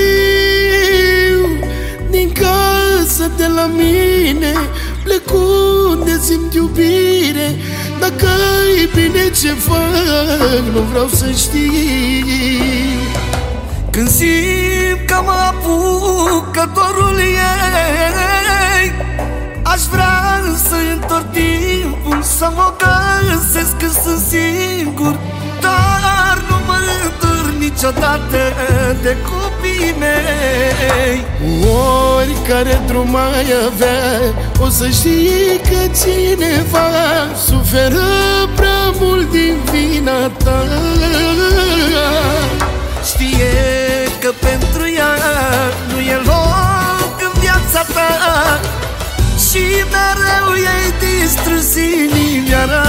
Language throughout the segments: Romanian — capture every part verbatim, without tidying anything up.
din casă de la mine, plec unde simt iubire. Dacă-i bine ce fac, nu vreau să știi. Când simt că mă apucă dorul ei, aș vrea să întorc timpul, să mă găsesc când sunt singur. Dar nu mă întorc niciodată de copiii mei. Oricare drum ai avea, o să știi că cineva suferă prea mult din vina ta. Știe că pentru ea nu e loc în viața ta și mereu ei distrus inimioara.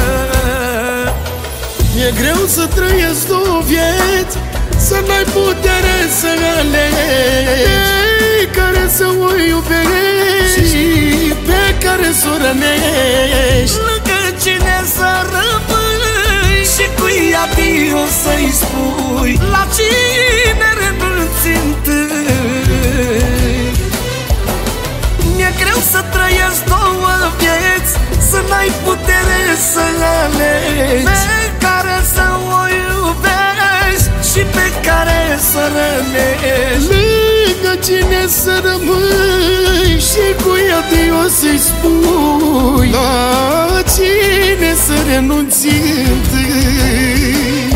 Mi-e greu să trăiesc două vieți, să n-ai putere să alegi, pe care să o iubești și pe care să o rănești. Lângă cine să rămâi și cui adio să-i spui, la cine renunți întâi. Mi-e greu să trăiesc două vieți, să n-ai putere să alegi, pe care să o iubești și pe care să rănești. Lângă cine să rămâi și cui adio să-i spui, la cine să renunți întâi.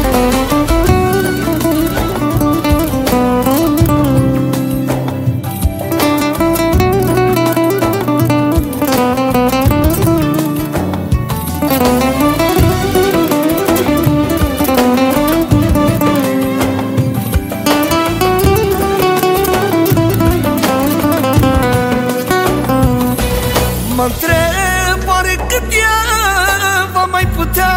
Mă întreb oare cât ea va mai putea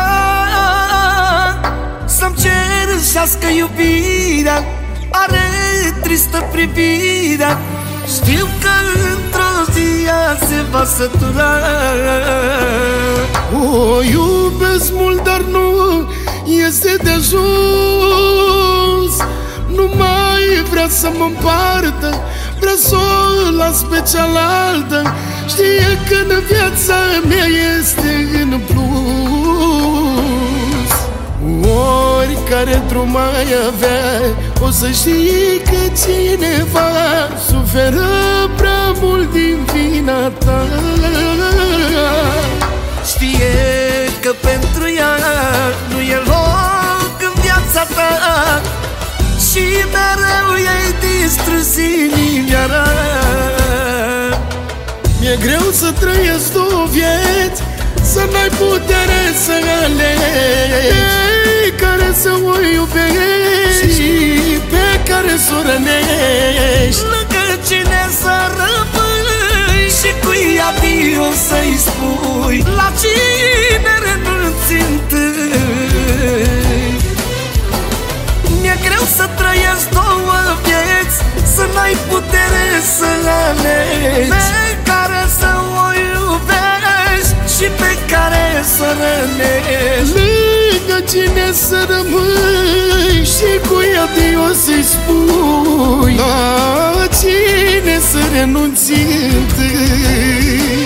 să-mi cerșească iubirea, are tristă privirea. Știu că într-o zi ea se va sătura. O iubesc mult, dar nu este de ajuns. Nu mai vrea să mă împartă, vrea să o las pe cealaltă. Știe că în viața mea este în plus. Oricare drum ai avea, o să știi că cineva suferă prea mult din vina ta. Știe că pentru ea nu e loc în viața ta și mereu ei distrus inimioara. Mi-e greu să trăiesc două vieți, să n-ai putere să alegi, pe care să o iubești și pe care să o rănești. Lângă cine să rămâi și cui adio să-i spui, la cine renunți întâi. Mi-e greu să trăiesc două vieți, să n-ai putere să alegi, pe care să o iubești și pe care să rănești. Lângă cine să rămâi și cui adio să-i spui, la cine să renunți întâi.